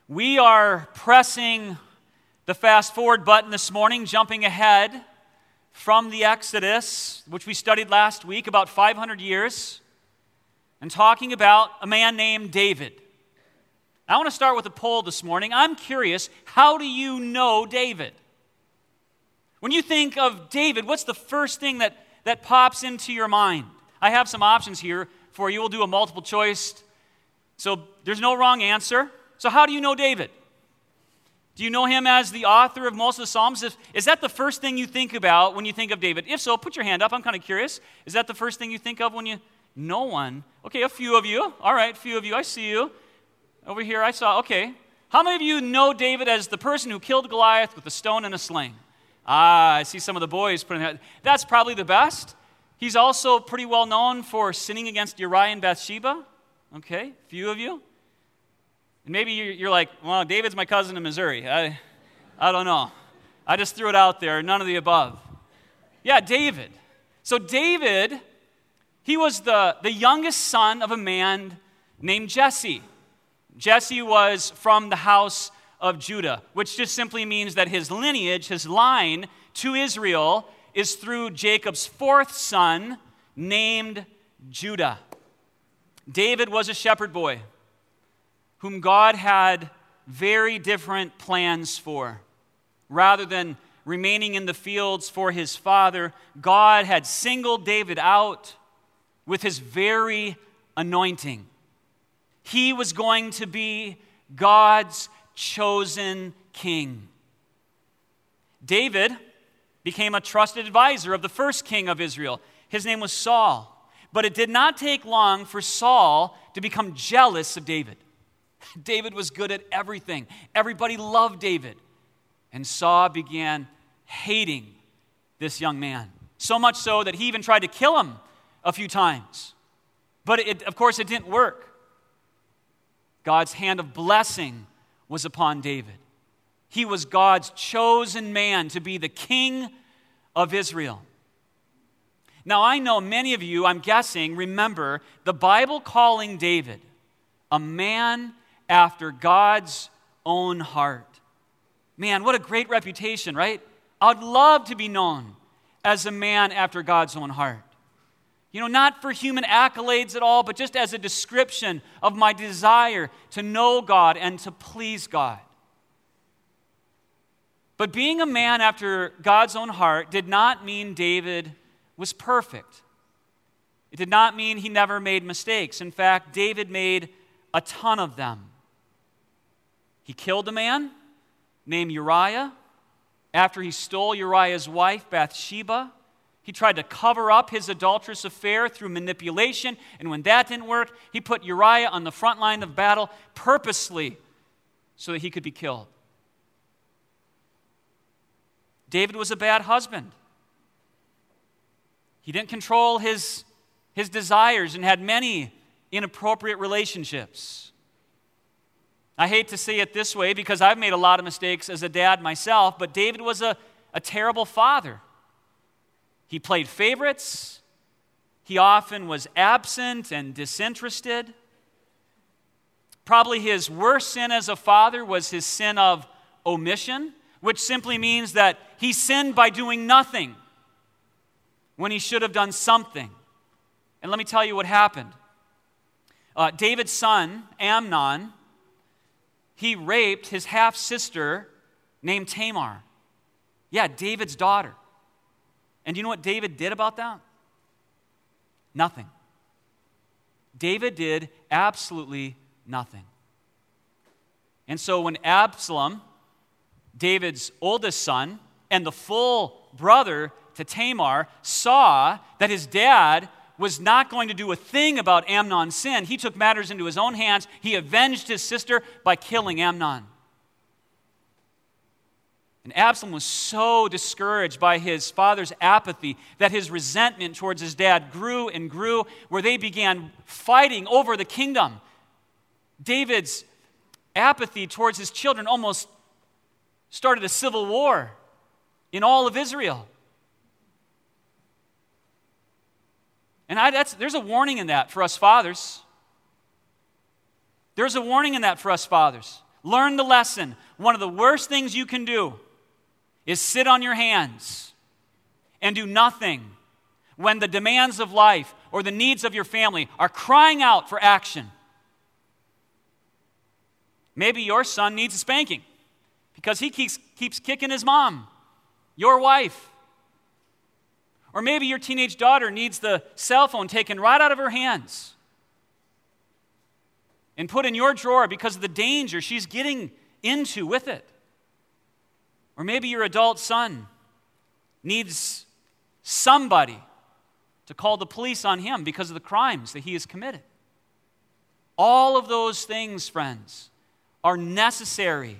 We are pressing the fast forward button this morning, jumping ahead from the Exodus, which we studied last week, about 500 years, and talking about a man named David. I want to start with a poll this morning. I'm curious, how do you know David? When you think of David, what's the first thing that pops into your mind? I have some options here for you. We'll do a multiple choice. So there's no wrong answer. So how do you know David? Do you know him as the author of most of the Psalms? Is that the first thing you think about when you think of David? If so, put your hand up. I'm kind of curious. Is that the first thing you think of when you... No one. Okay, a few of you. All right, a few of you. I see you. Over here, I saw. Okay. How many of you know David as the person who killed Goliath with a stone and a sling? I see some of the boys putting that. That's probably the best. He's also pretty well known for sinning against Uriah and Bathsheba. Okay, a few of you. And maybe you're like, well, David's my cousin in Missouri. I don't know. I just threw it out there. None of the above. Yeah, David. So David, he was the youngest son of a man named Jesse. Jesse was from the house of Judah, which just simply means that his lineage, his line to Israel, is through Jacob's fourth son named Judah. David was a shepherd boy whom God had very different plans for. Rather than remaining in the fields for his father, God had singled David out with his very anointing. He was going to be God's chosen king. David became a trusted advisor of the first king of Israel. His name was Saul. But it did not take long for Saul to become jealous of David. David was good at everything. Everybody loved David. And Saul began hating this young man. So much so that he even tried to kill him a few times. But of course, it didn't work. God's hand of blessing was upon David. He was God's chosen man to be the king of Israel. Now, I know many of you, I'm guessing, remember the Bible calling David a man after God's own heart. Man, what a great reputation, right? I'd love to be known as a man after God's own heart. You know, not for human accolades at all, but just as a description of my desire to know God and to please God. But being a man after God's own heart did not mean David was perfect. It did not mean he never made mistakes. In fact, David made a ton of them. He killed a man named Uriah after he stole Uriah's wife, Bathsheba. He tried to cover up his adulterous affair through manipulation, and when that didn't work, he put Uriah on the front line of battle purposely so that he could be killed. David was a bad husband. He didn't control his desires and had many inappropriate relationships. I hate to say it this way because I've made a lot of mistakes as a dad myself, but David was a terrible father. He played favorites. He often was absent and disinterested. Probably his worst sin as a father was his sin of omission, which simply means that he sinned by doing nothing when he should have done something. And let me tell you what happened. David's son, Amnon, he raped his half-sister named Tamar. Yeah, David's daughter. And do you know what David did about that? Nothing. David did absolutely nothing. And so when Absalom, David's oldest son, and the full brother to Tamar, saw that his dad was not going to do a thing about Amnon's sin, he took matters into his own hands. He avenged his sister by killing Amnon. And Absalom was so discouraged by his father's apathy that his resentment towards his dad grew and grew, where they began fighting over the kingdom. David's apathy towards his children almost started a civil war in all of Israel. And there's a warning in that for us fathers. There's a warning in that for us fathers. Learn the lesson. One of the worst things you can do is sit on your hands and do nothing when the demands of life or the needs of your family are crying out for action. Maybe your son needs a spanking because he keeps kicking his mom, your wife. Or maybe your teenage daughter needs the cell phone taken right out of her hands and put in your drawer because of the danger she's getting into with it. Or maybe your adult son needs somebody to call the police on him because of the crimes that he has committed. All of those things, friends, are necessary.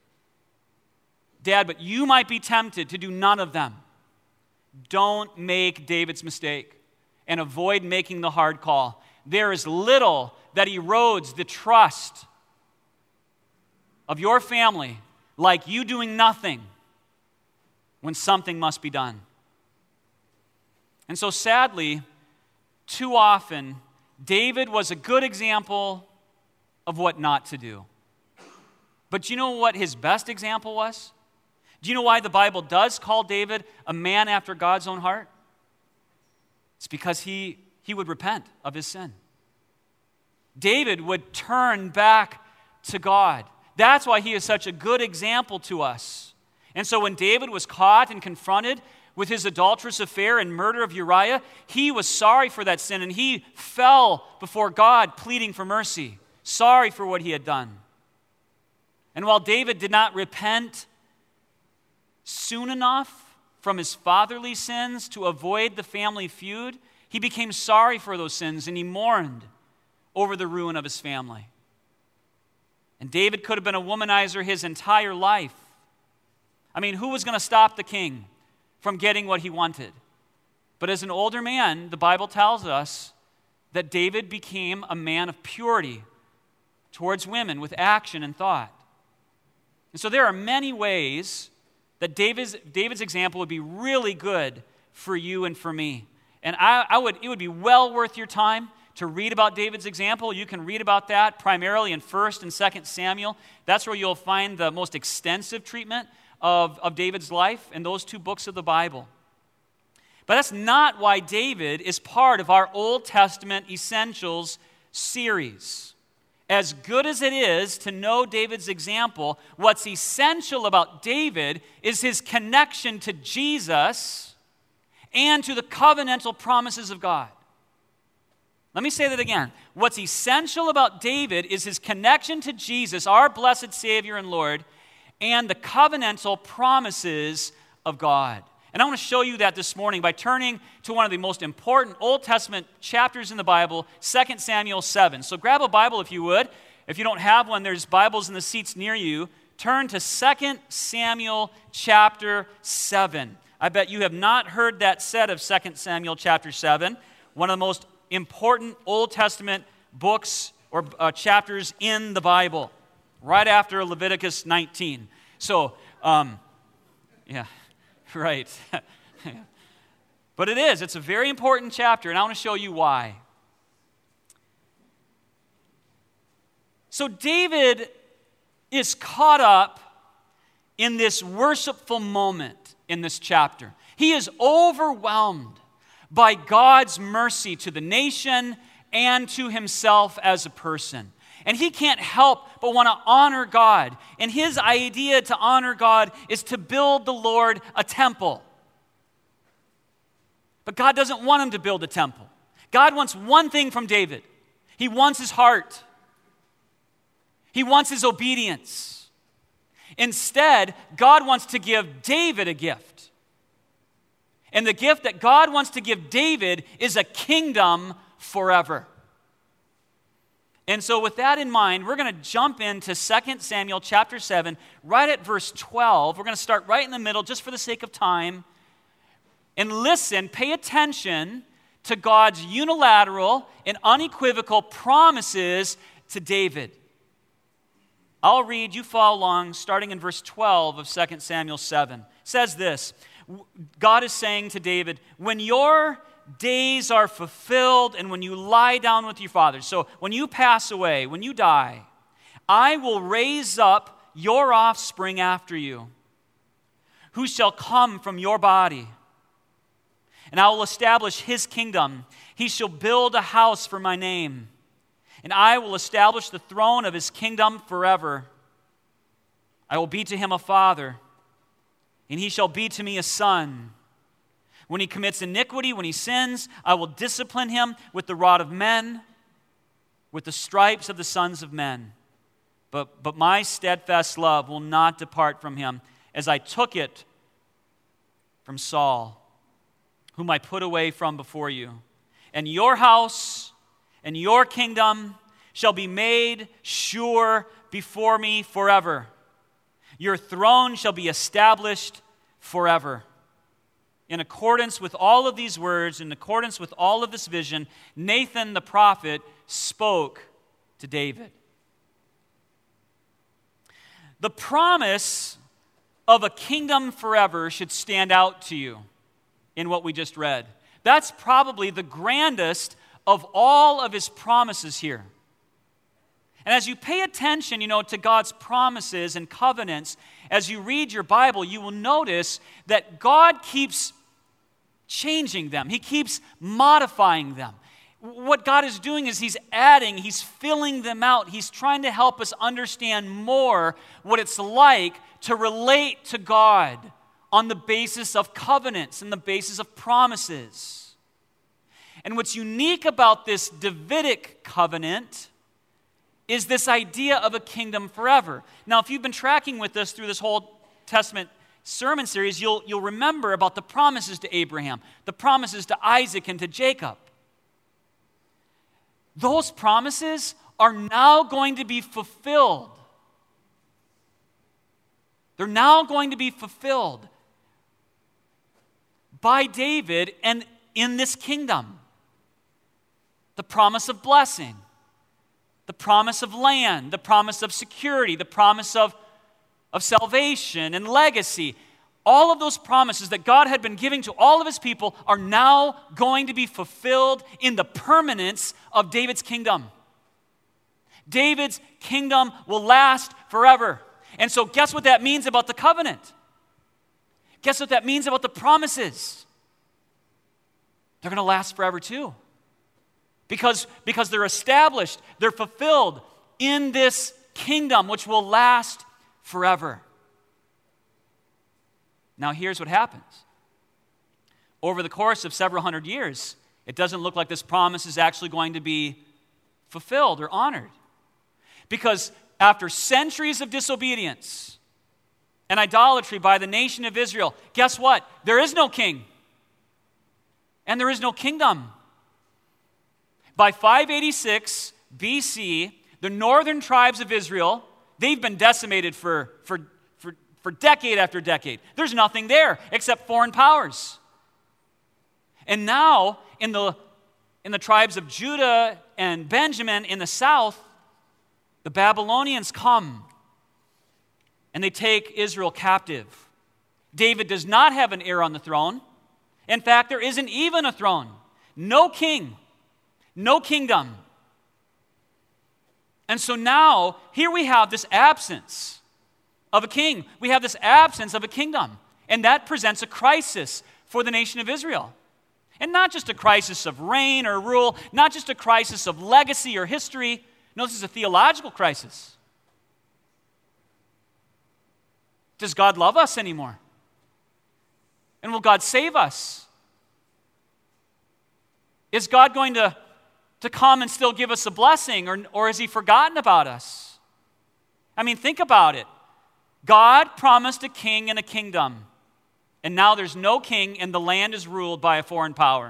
Dad, but you might be tempted to do none of them. Don't make David's mistake and avoid making the hard call. There is little that erodes the trust of your family like you doing nothing when something must be done. And so sadly, too often, David was a good example of what not to do. But do you know what his best example was? Do you know why the Bible does call David a man after God's own heart? It's because he would repent of his sin. David would turn back to God. That's why he is such a good example to us. And so when David was caught and confronted with his adulterous affair and murder of Uriah, he was sorry for that sin and he fell before God pleading for mercy, sorry for what he had done. And while David did not repent soon enough from his fatherly sins to avoid the family feud, he became sorry for those sins and he mourned over the ruin of his family. And David could have been a womanizer his entire life. I mean, who was going to stop the king from getting what he wanted? But as an older man, the Bible tells us that David became a man of purity towards women with action and thought. And so there are many ways that David's example would be really good for you and for me. And it would be well worth your time to read about David's example. You can read about that primarily in 1 and 2 Samuel. That's where you'll find the most extensive treatment of David's life in those two books of the Bible. But that's not why David is part of our Old Testament Essentials series. As good as it is to know David's example, what's essential about David is his connection to Jesus and to the covenantal promises of God. Let me say that again. What's essential about David is his connection to Jesus, our blessed Savior and Lord, and the covenantal promises of God. And I want to show you that this morning by turning to one of the most important Old Testament chapters in the Bible, 2 Samuel 7. So grab a Bible if you would. If you don't have one, there's Bibles in the seats near you. Turn to 2 Samuel chapter 7. I bet you have not heard that said of 2 Samuel chapter 7, one of the most important Old Testament books or chapters in the Bible, right after Leviticus 19. So, yeah. Right. But it's a very important chapter, and I want to show you why. So David is caught up in this worshipful moment in this chapter. He is overwhelmed by God's mercy to the nation and to himself as a person. And he can't help but want to honor God. And his idea to honor God is to build the Lord a temple. But God doesn't want him to build a temple. God wants one thing from David. He wants his heart. He wants his obedience. Instead, God wants to give David a gift. And the gift that God wants to give David is a kingdom forever. And so with that in mind, we're going to jump into 2 Samuel chapter 7, right at verse 12. We're going to start right in the middle just for the sake of time. And listen, pay attention to God's unilateral and unequivocal promises to David. I'll read, you follow along, starting in verse 12 of 2 Samuel 7. It says this, God is saying to David, when your days are fulfilled and when you lie down with your fathers. So when you pass away, when you die, I will raise up your offspring after you, who shall come from your body. And I will establish his kingdom. He shall build a house for my name, and I will establish the throne of his kingdom forever. I will be to him a father, and he shall be to me a son. When he commits iniquity, when he sins, I will discipline him with the rod of men, with the stripes of the sons of men. But my steadfast love will not depart from him, as I took it from Saul, whom I put away from before you. And your house and your kingdom shall be made sure before me forever. Your throne shall be established forever. In accordance with all of these words, in accordance with all of this vision, Nathan the prophet spoke to David. The promise of a kingdom forever should stand out to you in what we just read. That's probably the grandest of all of his promises here. And as you pay attention, to God's promises and covenants, as you read your Bible, you will notice that God keeps changing them. He keeps modifying them. What God is doing is He's adding, He's filling them out. He's trying to help us understand more what it's like to relate to God on the basis of covenants and the basis of promises. And what's unique about this Davidic covenant is this idea of a kingdom forever. Now, if you've been tracking with us through this whole Testament sermon series, you'll remember about the promises to Abraham, the promises to Isaac and to Jacob. Those promises are now going to be fulfilled. They're now going to be fulfilled by David and in this kingdom. The promise of blessing, the promise of land, the promise of security, the promise of salvation and legacy. All of those promises that God had been giving to all of His people are now going to be fulfilled in the permanence of David's kingdom. David's kingdom will last forever. And so guess what that means about the covenant? Guess what that means about the promises? They're going to last forever too. Because they're established, they're fulfilled in this kingdom which will last forever. Now here's what happens. Over the course of several hundred years, it doesn't look like this promise is actually going to be fulfilled or honored. Because after centuries of disobedience and idolatry by the nation of Israel, guess what? There is no king. And there is no kingdom. By 586 BC, the northern tribes of Israel, they've been decimated for decade after decade. There's nothing there except foreign powers. And now, in the tribes of Judah and Benjamin in the south, the Babylonians come and they take Israel captive. David does not have an heir on the throne. In fact, there isn't even a throne. No king. No kingdom. And so now, here we have this absence of a king. We have this absence of a kingdom. And that presents a crisis for the nation of Israel. And not just a crisis of reign or rule, not just a crisis of legacy or history. No, this is a theological crisis. Does God love us anymore? And will God save us? Is God going to come and still give us a blessing, or has He forgotten about us? I mean, think about it. God promised a king and a kingdom, and now there's no king, and the land is ruled by a foreign power.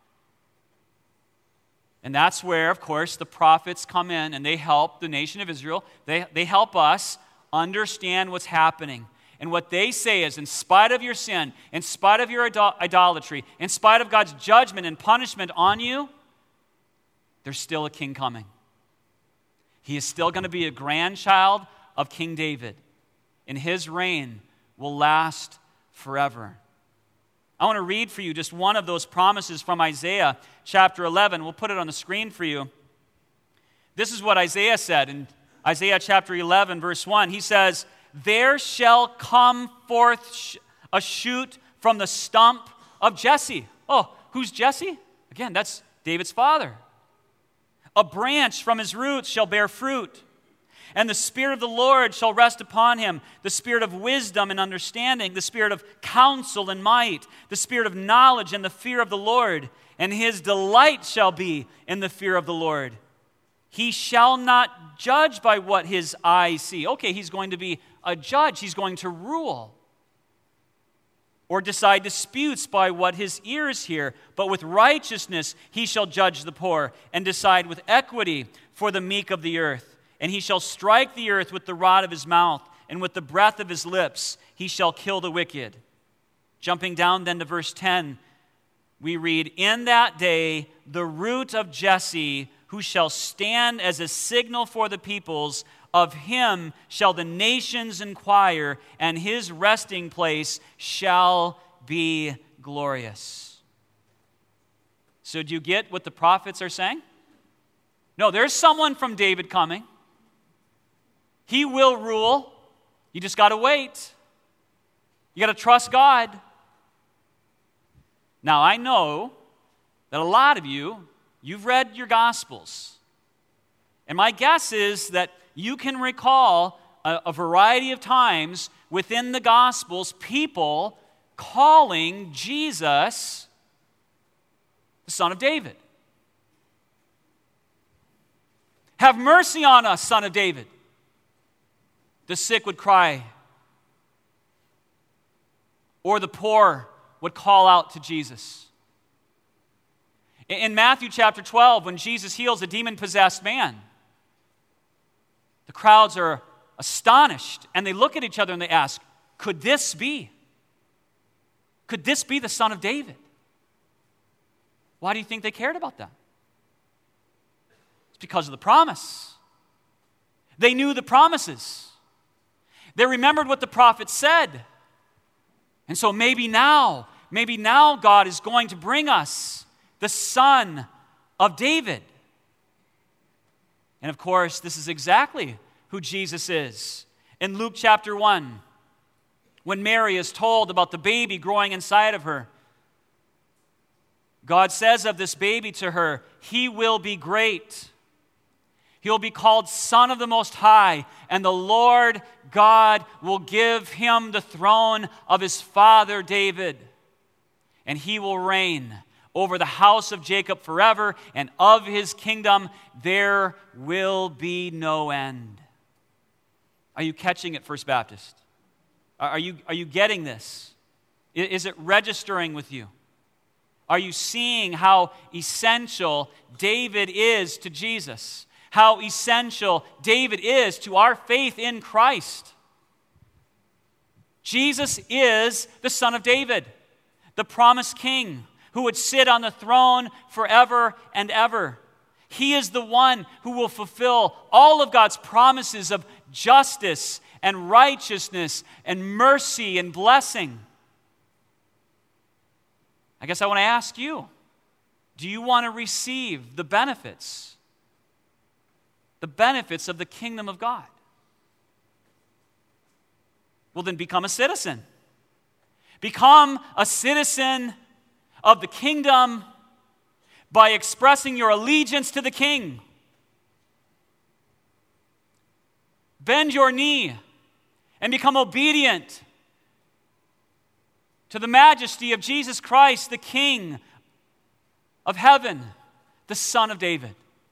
And that's where, of course, the prophets come in, and they help the nation of Israel. They help us understand what's happening. And what they say is, in spite of your sin, in spite of your idolatry, in spite of God's judgment and punishment on you, there's still a king coming. He is still going to be a grandchild of King David, and his reign will last forever. I want to read for you just one of those promises from Isaiah chapter 11. We'll put it on the screen for you. This is what Isaiah said in Isaiah chapter 11, verse 1, he says, "There shall come forth a shoot from the stump of Jesse." Oh, who's Jesse? Again, that's David's father. "A branch from his roots shall bear fruit. And the Spirit of the Lord shall rest upon him, the Spirit of wisdom and understanding, the Spirit of counsel and might, the Spirit of knowledge and the fear of the Lord. And his delight shall be in the fear of the Lord. He shall not judge by what his eyes see." Okay, he's going to be a judge. He's going to rule. "Or decide disputes by what his ears hear. But with righteousness he shall judge the poor, and decide with equity for the meek of the earth. And he shall strike the earth with the rod of his mouth, and with the breath of his lips he shall kill the wicked." Jumping down then to verse 10, we read, "In that day the root of Jesse, who shall stand as a signal for the peoples, of him shall the nations inquire, and his resting place shall be glorious." So do you get what the prophets are saying? No, there's someone from David coming. He will rule. You just got to wait. You got to trust God. Now, I know that a lot of you've read your Gospels. And my guess is that you can recall a variety of times within the Gospels people calling Jesus the Son of David. "Have mercy on us, Son of David." The sick would cry, or the poor would call out to Jesus. In Matthew chapter 12, when Jesus heals a demon-possessed man, the crowds are astonished, and they look at each other and they ask, "Could this be? Could this be the Son of David?" Why do you think they cared about that? It's because of the promise. They knew the promises. They remembered what the prophet said. And so maybe now God is going to bring us the Son of David. And of course, this is exactly who Jesus is. In Luke chapter 1, when Mary is told about the baby growing inside of her, God says of this baby to her, "He will be great. He will be called Son of the Most High, and the Lord God will give him the throne of his father David. And he will reign over the house of Jacob forever, and of his kingdom there will be no end." Are you catching it, First Baptist? Are you getting this? Is it registering with you? Are you seeing how essential David is to Jesus? How essential David is to our faith in Christ? Jesus is the Son of David, the promised King who would sit on the throne forever and ever. He is the one who will fulfill all of God's promises of justice and righteousness and mercy and blessing. I guess I want to ask you, do you want to receive the benefits of the kingdom of God? Well, then become a citizen. Become a citizen of the kingdom by expressing your allegiance to the King. Bend your knee and become obedient to the majesty of Jesus Christ, the King of heaven, the Son of David.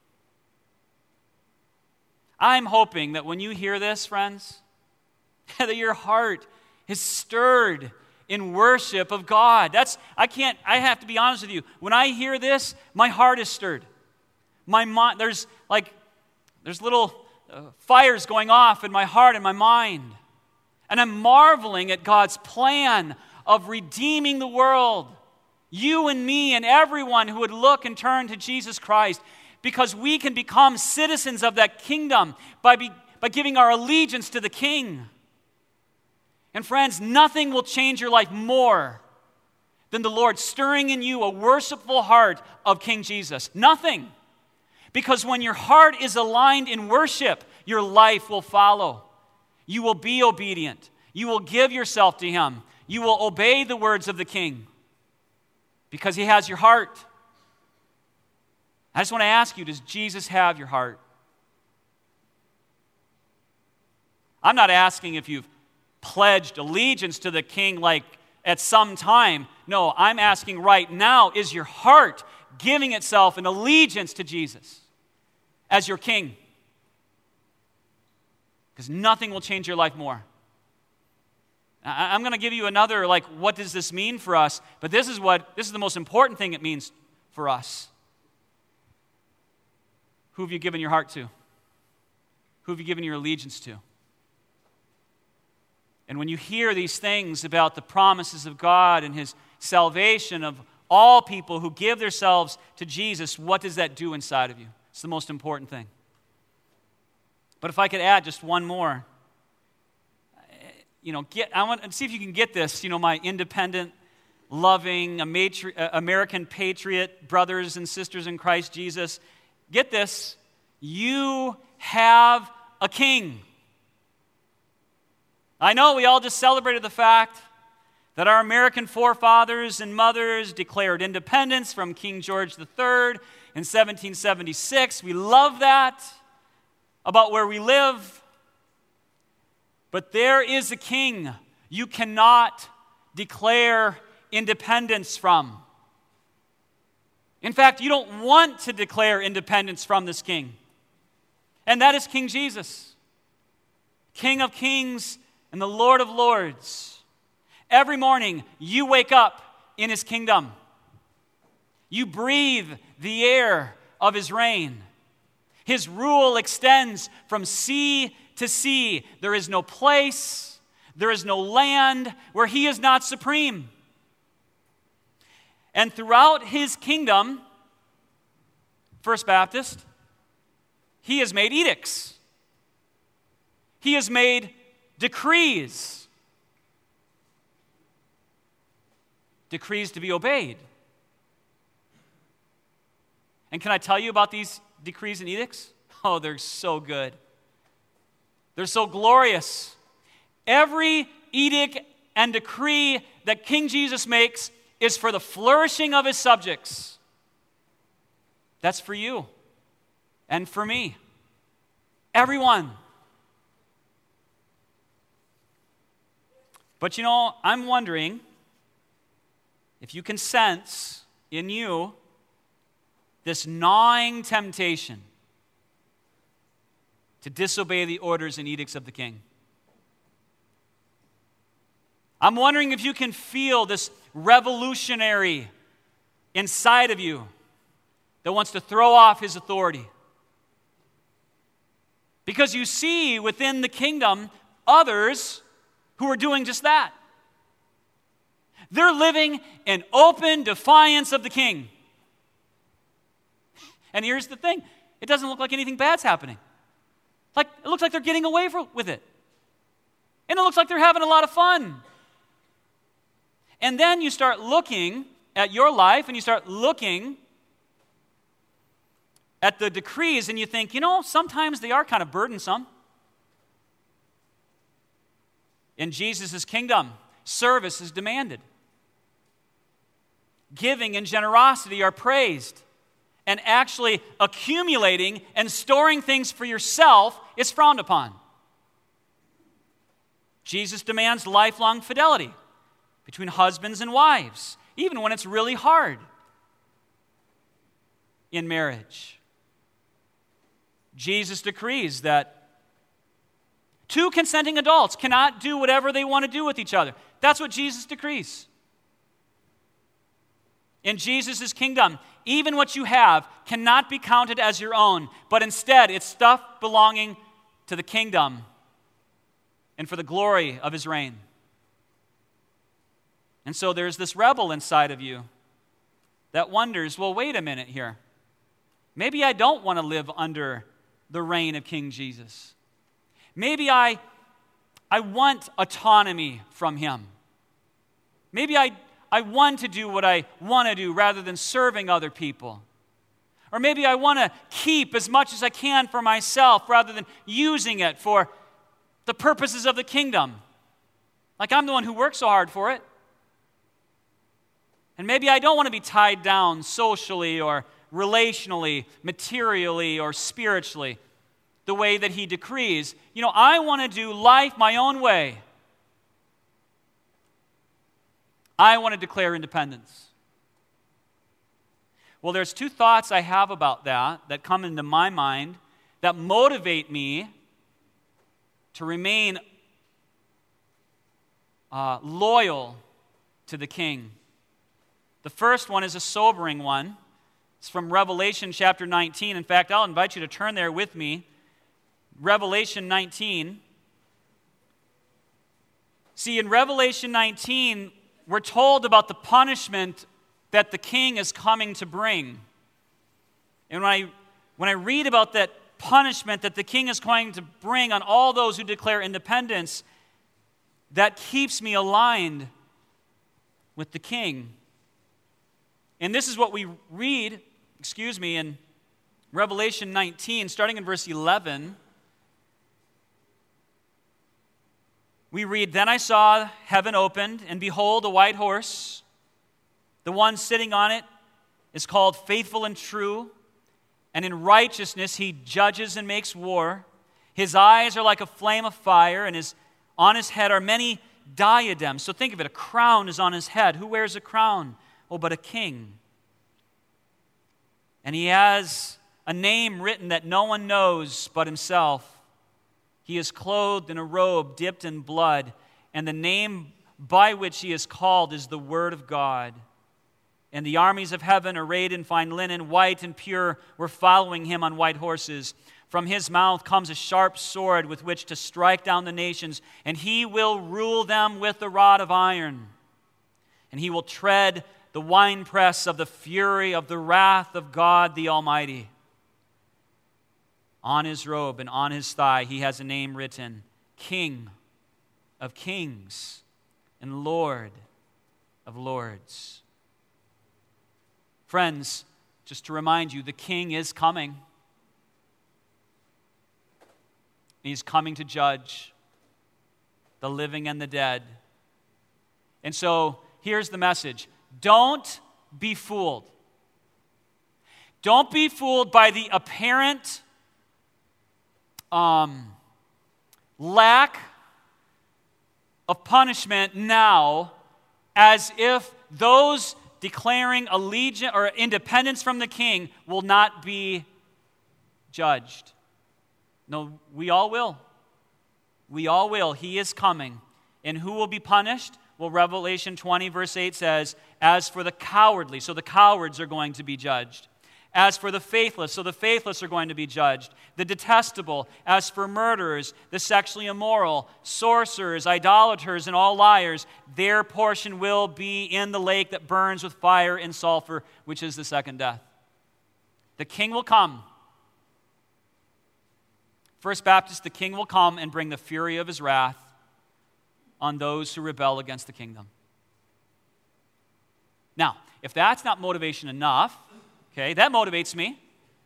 I'm hoping that when you hear this, friends, that your heart is stirred in worship of God. I have to be honest with you. When I hear this, my heart is stirred. My mind, there's little fires going off in my heart and my mind. And I'm marveling at God's plan of redeeming the world. You and me and everyone who would look and turn to Jesus Christ, because we can become citizens of that kingdom by giving our allegiance to the King. And friends, nothing will change your life more than the Lord stirring in you a worshipful heart of King Jesus. Nothing. Because when your heart is aligned in worship, your life will follow. You will be obedient. You will give yourself to Him. You will obey the words of the King because He has your heart. I just want to ask you, does Jesus have your heart? I'm not asking if you've pledged allegiance to the King like at some time. No, I'm asking right now, is your heart giving itself in allegiance to Jesus as your King? Because nothing will change your life more. I'm going to give you another, what does this mean for us? But this is the most important thing it means for us. Who have you given your heart to? Who have you given your allegiance to? And when you hear these things about the promises of God and His salvation of all people who give themselves to Jesus, what does that do inside of you? It's the most important thing. But if I could add just one more, I want to see if you can get this, my independent, loving, American patriot brothers and sisters in Christ Jesus. Get this, you have a king. I know we all just celebrated the fact that our American forefathers and mothers declared independence from King George III in 1776. We love that about where we live. But there is a king you cannot declare independence from. In fact, you don't want to declare independence from this king. And that is King Jesus, King of kings and the Lord of lords. Every morning, you wake up in His kingdom. You breathe the air of His reign. His rule extends from sea to sea. There is no place, there is no land where He is not supreme. And throughout His kingdom, First Baptist, He has made edicts. He has made decrees. Decrees to be obeyed. And can I tell you about these decrees and edicts? Oh, they're so good. They're so glorious. Every edict and decree that King Jesus makes is for the flourishing of His subjects. That's for you and for me. Everyone. But I'm wondering if you can sense in you this gnawing temptation to disobey the orders and edicts of the king. I'm wondering if you can feel this revolutionary inside of you that wants to throw off his authority. Because you see within the kingdom others who are doing just that. They're living in open defiance of the king. And here's the thing, it doesn't look like anything bad's happening. It looks like they're getting away with it. And it looks like they're having a lot of fun. And then you start looking at your life and you start looking at the decrees and you think, sometimes they are kind of burdensome. In Jesus' kingdom, service is demanded. Giving and generosity are praised. And actually accumulating and storing things for yourself is frowned upon. Jesus demands lifelong fidelity between husbands and wives, even when it's really hard in marriage. Jesus decrees that two consenting adults cannot do whatever they want to do with each other. That's what Jesus decrees. In Jesus' kingdom, even what you have cannot be counted as your own, but instead it's stuff belonging to the kingdom and for the glory of His reign. And so there's this rebel inside of you that wonders, well, wait a minute here. Maybe I don't want to live under the reign of King Jesus. Maybe I want autonomy from Him. Maybe I want to do what I want to do rather than serving other people. Or maybe I want to keep as much as I can for myself rather than using it for the purposes of the kingdom. Like I'm the one who works so hard for it. And maybe I don't want to be tied down socially or relationally, materially or spiritually the way that he decrees. I want to do life my own way. I want to declare independence. Well, there's two thoughts I have about that come into my mind that motivate me to remain loyal to the king. The first one is a sobering one. It's from Revelation chapter 19. In fact, I'll invite you to turn there with me. Revelation 19. See, in Revelation 19, we're told about the punishment that the king is coming to bring. And when I read about that punishment that the king is going to bring on all those who declare independence, that keeps me aligned with the king. And this is what we read, in Revelation 19, starting in verse 11. We read, "Then I saw heaven opened, and behold, a white horse. The one sitting on it is called Faithful and True, and in righteousness he judges and makes war. His eyes are like a flame of fire, and on his head are many diadems." So think of it, a crown is on his head. Who wears a crown? Oh, but a king. And he has a name written that no one knows but himself. He is clothed in a robe dipped in blood, and the name by which he is called is the Word of God. And the armies of heaven, arrayed in fine linen, white and pure, were following him on white horses. From his mouth comes a sharp sword with which to strike down the nations, and he will rule them with a rod of iron. And he will tread the winepress of the fury of the wrath of God the Almighty. On his robe and on his thigh he has a name written, King of Kings and Lord of Lords. Friends, just to remind you, the King is coming. He's coming to judge the living and the dead. And so here's the message. Don't be fooled. Don't be fooled by the apparent lack of punishment now, as if those declaring allegiance or independence from the king will not be judged. No, we all will. We all will. He is coming. And who will be punished? Well, Revelation 20 verse 8 says, as for the cowardly, so the cowards are going to be judged. As for the faithless, so the faithless are going to be judged. The detestable, as for murderers, the sexually immoral, sorcerers, idolaters, and all liars, their portion will be in the lake that burns with fire and sulfur, which is the second death. The king will come. First Baptist, the king will come and bring the fury of his wrath on those who rebel against the kingdom. Now, if that's not motivation enough, okay, that motivates me.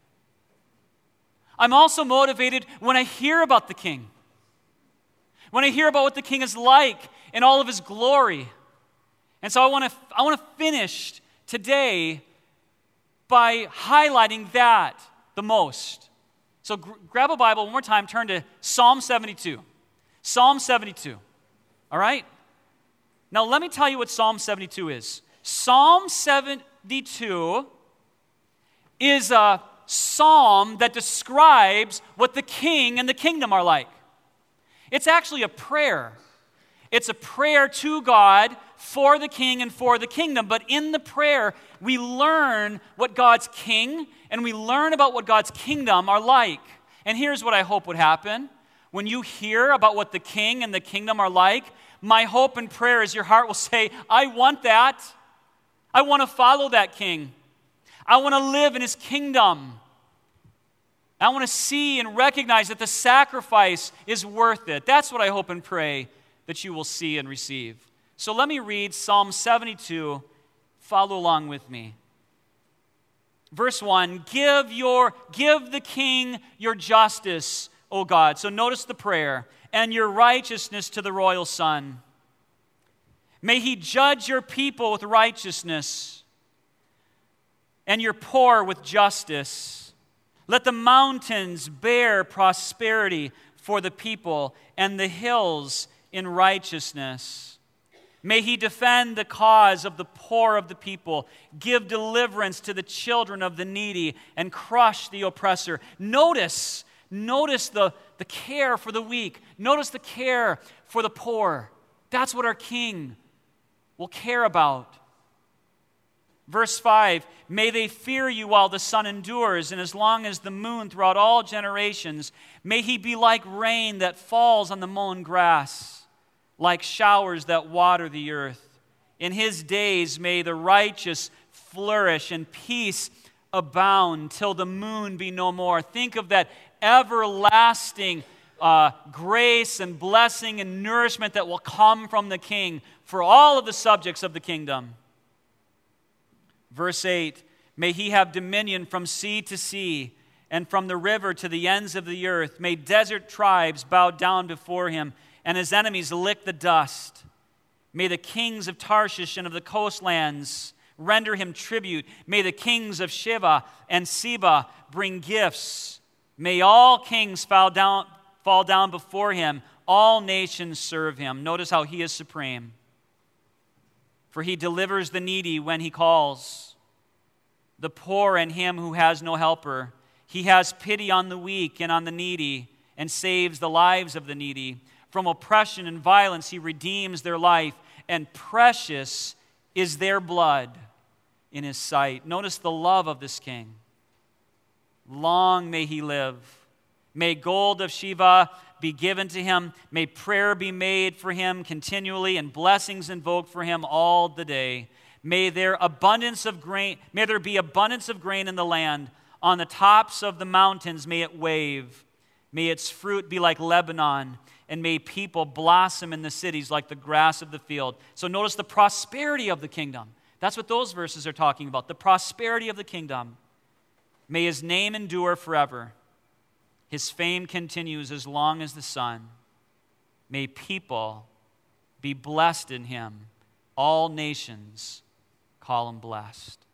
I'm also motivated when I hear about the king. When I hear about what the king is like in all of his glory. And so I want to finish today by highlighting that the most. So grab a Bible one more time, turn to Psalm 72. Psalm 72. All right? Now let me tell you what Psalm 72 is. Psalm 72 is a psalm that describes what the king and the kingdom are like. It's actually a prayer. It's a prayer to God for the king and for the kingdom. But in the prayer, we learn what God's king and we learn about what God's kingdom are like. And here's what I hope would happen. When you hear about what the king and the kingdom are like, my hope and prayer is your heart will say, I want that. I want to follow that king. I want to live in his kingdom. I want to see and recognize that the sacrifice is worth it. That's what I hope and pray that you will see and receive. So let me read Psalm 72. Follow along with me. Verse 1, give the king your justice, O God. So notice the prayer. And your righteousness to the royal son. May he judge your people with righteousness and your poor with justice. Let the mountains bear prosperity for the people and the hills in righteousness. May he defend the cause of the poor of the people, give deliverance to the children of the needy, and crush the oppressor. Notice the care for the weak. Notice the care for the poor. That's what our King will care about. Verse 5, may they fear you while the sun endures, and as long as the moon throughout all generations. May he be like rain that falls on the mown grass, like showers that water the earth. In his days may the righteous flourish and peace abound till the moon be no more. Think of that everlasting grace and blessing and nourishment that will come from the King for all of the subjects of the kingdom. Verse 8, may he have dominion from sea to sea and from the river to the ends of the earth. May desert tribes bow down before him and his enemies lick the dust. May the kings of Tarshish and of the coastlands render him tribute. May the kings of Sheba and Seba bring gifts. May all kings fall down before him. All nations serve him. Notice how he is supreme. For he delivers the needy when he calls, the poor and him who has no helper. He has pity on the weak and on the needy, and saves the lives of the needy. From oppression and violence he redeems their life, and precious is their blood in his sight. Notice the love of this king. Long may he live. May gold of Sheba be given to him. May prayer be made for him continually, and blessings invoked for him all the day. May there be abundance of grain in the land. On the tops of the mountains may it wave. May its fruit be like Lebanon, and may people blossom in the cities like the grass of the field. So notice the prosperity of the kingdom. That's what those verses are talking about, the prosperity of the kingdom. May his name endure forever. His fame continues as long as the sun. May people be blessed in him. All nations call him blessed.